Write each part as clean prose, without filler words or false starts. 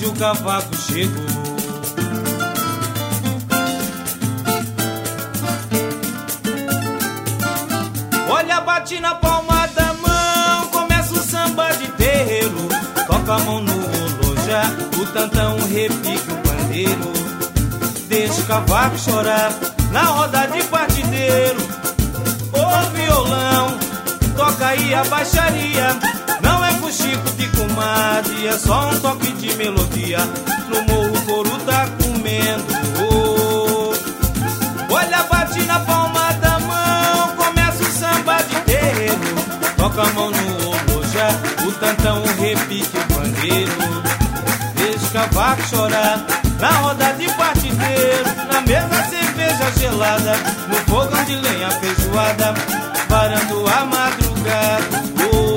o cavaco chegou. Olha, bate na palma da mão, começa o samba de terreiro. Toca a mão no olojá, o tantão repique o pandeiro. Deixa o cavaco chorar na roda de partideiro. O violão toca aí a baixaria. Não é fuxico de comadre, é só um toque de melodia. No morro o couro tá comendo. Olha, bate na palma da mão, começa o samba de terreiro. Toca a mão no olojá, o tantão repique o pandeiro. Deixa o cavaco chorar na roda de partideiro. Na mesa cerveja gelada, no fogão de lenha feijoada, varando a madrugada.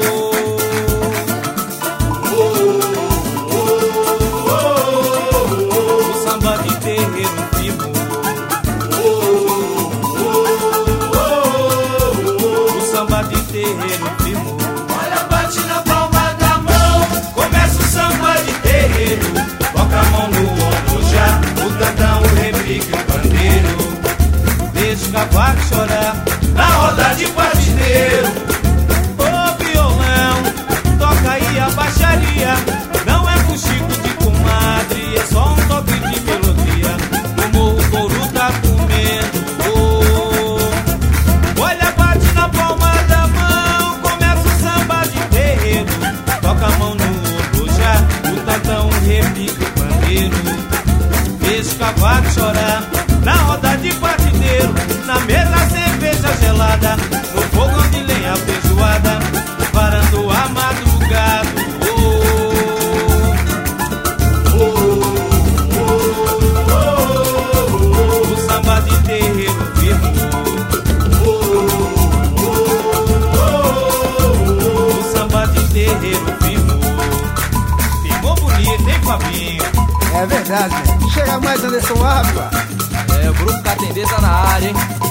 O samba de terreiro vivo. O samba de terreiro vivo. Olha, bate na palma da mão, Começa o samba de terreiro. Toca a mão no olojá, o tantão repique o pandeiro. Deixa o cavaco chorar na roda de partideiro. O violão toca aí a baixaria. Não é fuxico de comadre, é só um toque de melodia. No morro o couro tá comendo. Olha, bate na palma da mão, começa o samba de terreiro. Toca a mão no olojá, o tantão repique o pandeiro. Deixa o cavaco chorar na roda de partideiro. Na mesa cerveja gelada, no fogão de lenha feijoada, varando a madrugada. O samba de terreiro vivo. O samba de terreiro vivo. Ficou bonito, hein, Fabinho? É verdade, chega mais Anderson Ávila. É, o grupo Catendeza na área, hein?